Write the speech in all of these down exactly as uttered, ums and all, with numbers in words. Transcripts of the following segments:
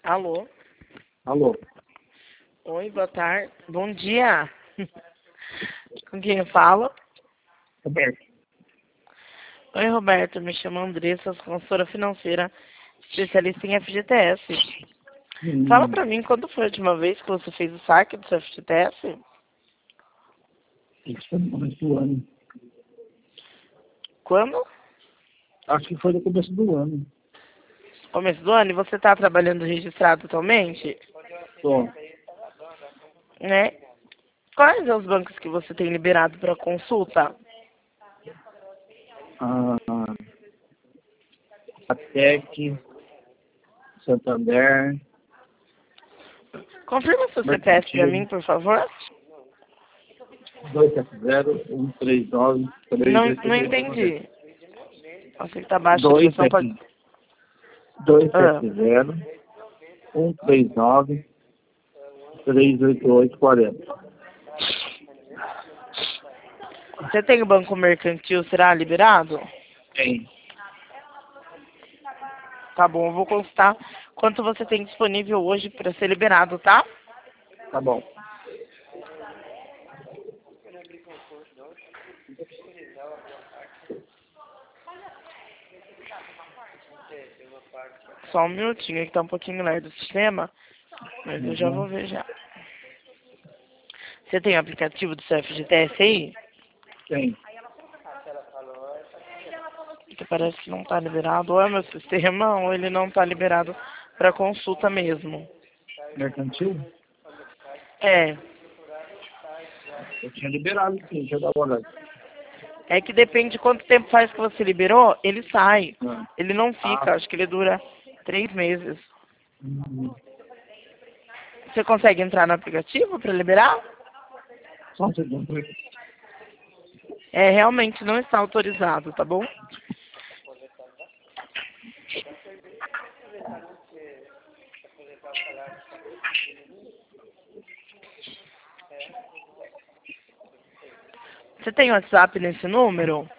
Alô? Alô? Oi, boa tarde. Bom dia. Com quem eu falo? Roberto. Oi, Roberto. Me chamo Andressa, sou consultora financeira, especialista em F G T S. Hum, Fala pra mim, quando foi a última vez que você fez o saque do seu F G T S? Isso foi no começo do ano. Quando? Acho que foi no começo do ano. Começo do ano? E você tá trabalhando registrado atualmente? Tô. Né? Quais são os bancos que você tem liberado para consulta? Ah, a Tec, Santander, Confirma seu C P F pra Mercantil, mim, por favor. dois sete zero, um três nove, três Não, oito não dois. entendi. Você que tá baixo a dois ligação pode... Ah, sete zero, um três nove, três oito oito quatro zero. você tem o banco mercantil, será liberado? Tem. Tá bom, eu vou consultar quanto você tem disponível hoje para ser liberado, tá? Tá bom. Só um minutinho, que tá um pouquinho lerdo o sistema, mas eu já vou Uhum. ver já. Você tem o aplicativo do seu F G T S aí? Tem. Que parece que não tá liberado, ou é meu sistema, ou ele não tá liberado para consulta mesmo. Mercantil? É, Eu tinha liberado, sim. Deixa eu dar uma olhada. é que depende de quanto tempo faz que você liberou, ele sai. Ah. Ele não Ah. fica, acho que ele dura três meses. Hum. Você consegue entrar no aplicativo para liberar? Só um segundo. É, realmente não está autorizado, tá bom? Você tem WhatsApp nesse número?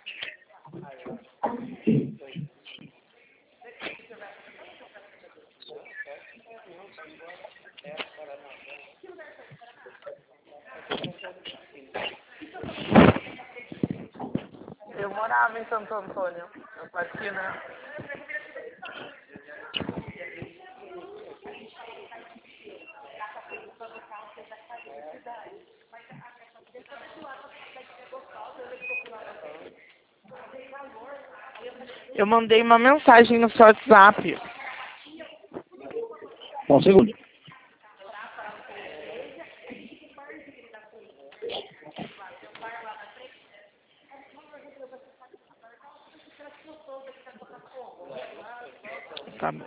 Eu morava em Santo Antônio, na Platina. Eu mandei uma mensagem no seu WhatsApp. Só um segundo. Tá bom.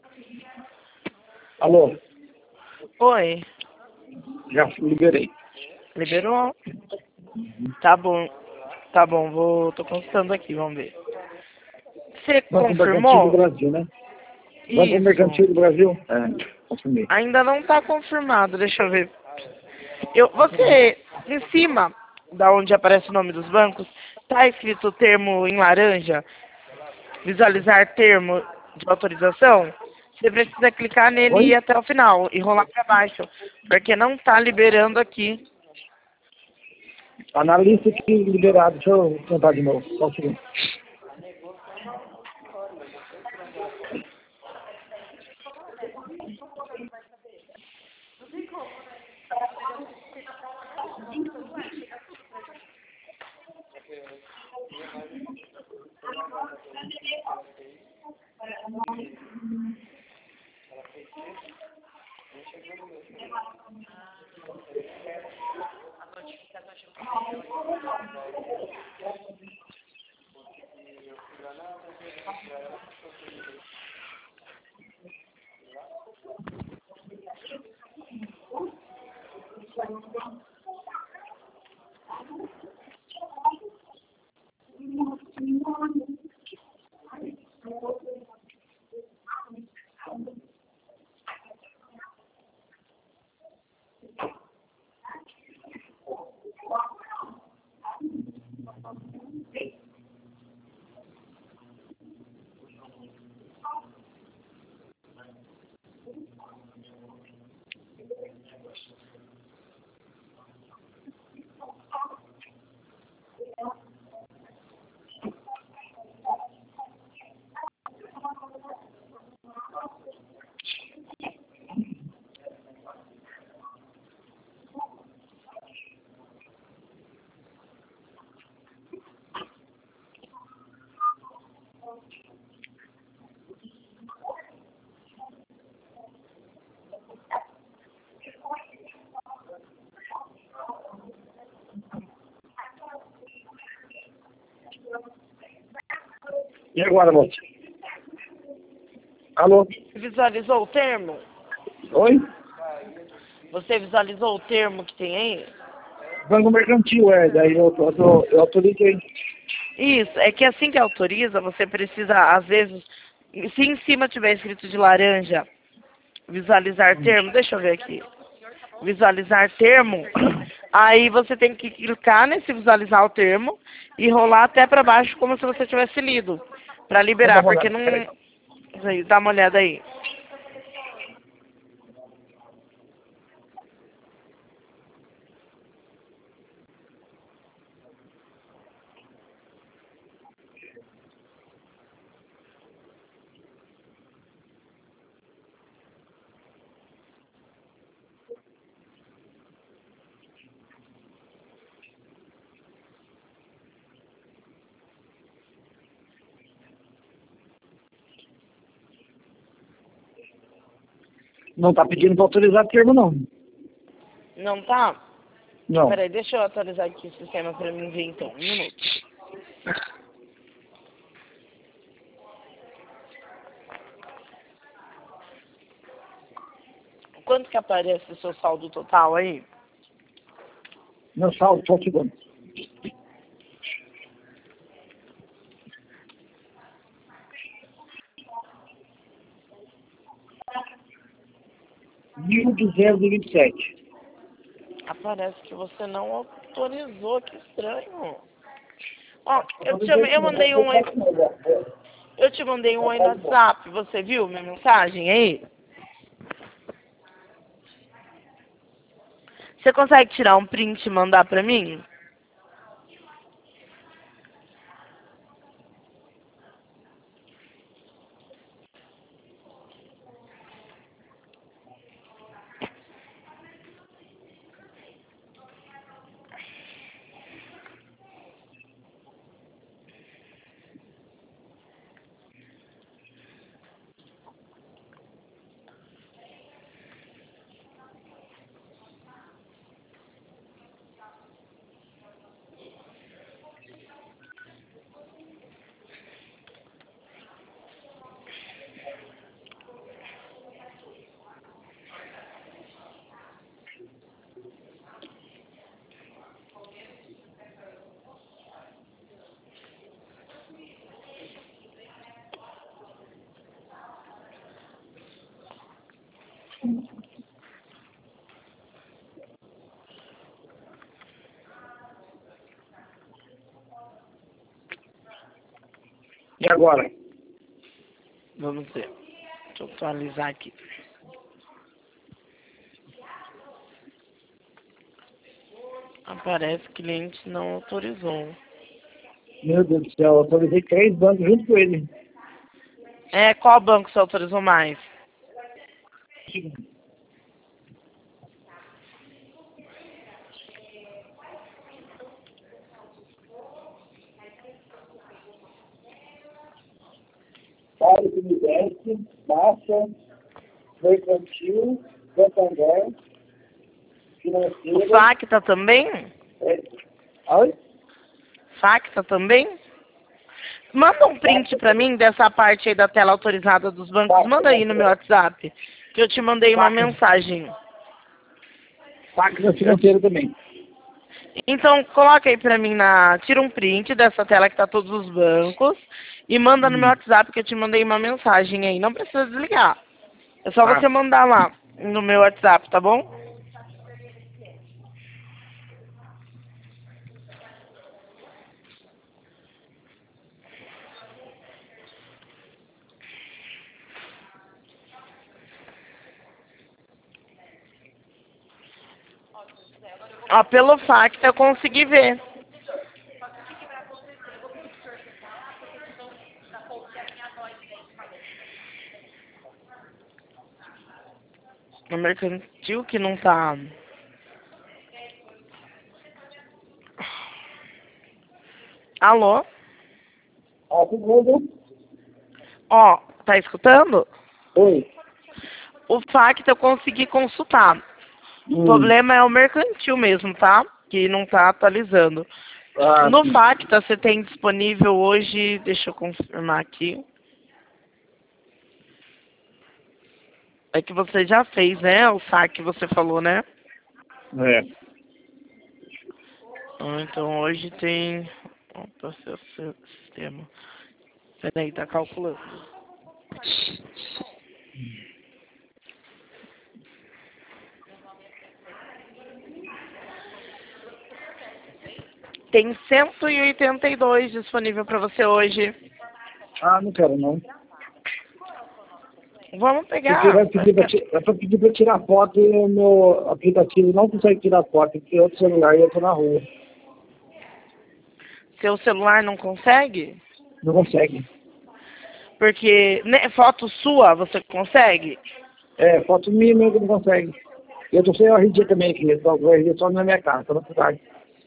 Alô? Oi. Já liberei. Liberou? Tá bom. Tá bom, vou. Tô consultando aqui, vamos ver. Você Banco Mercantil do confirmou? Brasil, né? Banco Mercantil Isso. do Brasil? É, confirmei. Ainda não tá confirmado, deixa eu ver. Eu, você, em cima, da onde aparece o nome dos bancos, tá escrito o termo em laranja, visualizar termo de autorização? Você precisa clicar nele e ir Oi? até o final e rolar para baixo, porque não tá liberando aqui. Analista aqui liberado. Deixa eu tentar de novo. Só um segundo. E agora, moça? Alô? Visualizou o termo? Oi? Você visualizou o termo que tem aí? Banco Mercantil, é. Daí eu, eu, eu, eu autorizei. Isso, é que assim que autoriza, você precisa, às vezes, se em cima tiver escrito de laranja, visualizar termo, deixa eu ver aqui, visualizar termo, aí você tem que clicar nesse visualizar o termo e rolar até para baixo como se você tivesse lido, para Vamos dar liberar, uma porque olhada. não... Peraí. Aí, dá uma olhada aí. Não tá pedindo para autorizar termo, não. Não tá? Não. Peraí, deixa eu atualizar aqui o sistema para mim ver então, um minuto. Quanto que aparece o seu saldo total aí? Meu saldo, só um segundo. mil duzentos e vinte e sete. Aparece que você não autorizou, que estranho. Ó, eu te, Autorizei eu sim, mandei eu um aí, faço não, já. eu te mandei um Já aí no faz bom. WhatsApp, você viu minha mensagem aí? Você consegue tirar um print e mandar pra mim? agora? Vamos ver. Deixa eu atualizar aqui. Aparece que cliente não autorizou. Meu Deus do céu, eu autorizei três bancos junto com ele. É, qual banco você autorizou mais? Vale do Nordeste, Baixa, Mercantil, Santander, O Financeira. Facta também? É. Oi? Facta também? Manda um print pra mim dessa parte aí da tela autorizada dos bancos. Manda aí no meu WhatsApp, que eu te mandei uma mensagem. Facta Financeira também. Então, coloca aí pra mim na... Tira um print dessa tela que tá todos os bancos e manda no meu Hum. WhatsApp que eu te mandei uma mensagem aí. Não precisa desligar. É só Ah. você mandar lá no meu WhatsApp, tá bom? Ó, pelo Facta eu consegui ver. No mercantil que não tá... Alô? Ah, tudo bom? Ó, tá escutando? Oi. O Facta eu consegui consultar. O Hum. problema é o mercantil mesmo, tá? Que não tá atualizando. Ah, No sim. Facta você tem disponível hoje... Deixa eu confirmar aqui. É que você já fez, né? O saque que você falou, né? É. Ah, então hoje tem... Opa, seu, seu sistema. Peraí, tá calculando. Tem cento e oitenta e dois disponível pra você hoje. Ah, não quero não. Vamos Porque pegar. vai pedir pra, ti- vai pedir pra tirar foto e o meu aplicativo não consegue tirar foto, porque outro celular e eu tô na rua. Seu celular não consegue? Não consegue. Porque né, foto sua você consegue? É, foto minha mesmo não consegue. Eu tô sem o R G também aqui, eu tô com o R G só na minha casa, tô na cidade.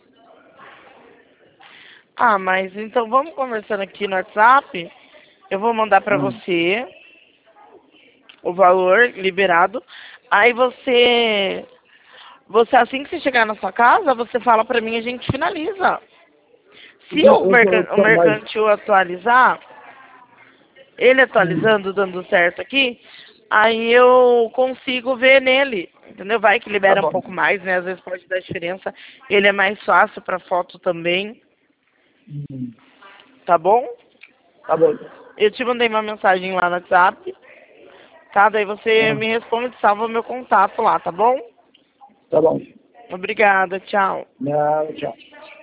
Ah, mas então vamos conversando aqui no WhatsApp. Eu vou mandar pra Hum. você o valor liberado. Aí você, você assim que você chegar na sua casa, você fala pra mim e a gente finaliza. Se Então, o, eu tô, mercan o tô mais... mercantil atualizar, ele Hum. atualizando, dando certo aqui, aí eu consigo ver nele, entendeu? Vai que Tá libera um bom. pouco mais, né? Às vezes pode dar diferença. Ele é mais fácil pra foto também, Hum. tá bom? Tá bom. Eu te mandei uma mensagem lá no WhatsApp, tá? Daí você Ah, me responde, salva meu contato lá, tá bom? tá bom. Obrigada, tchau. Não, tchau.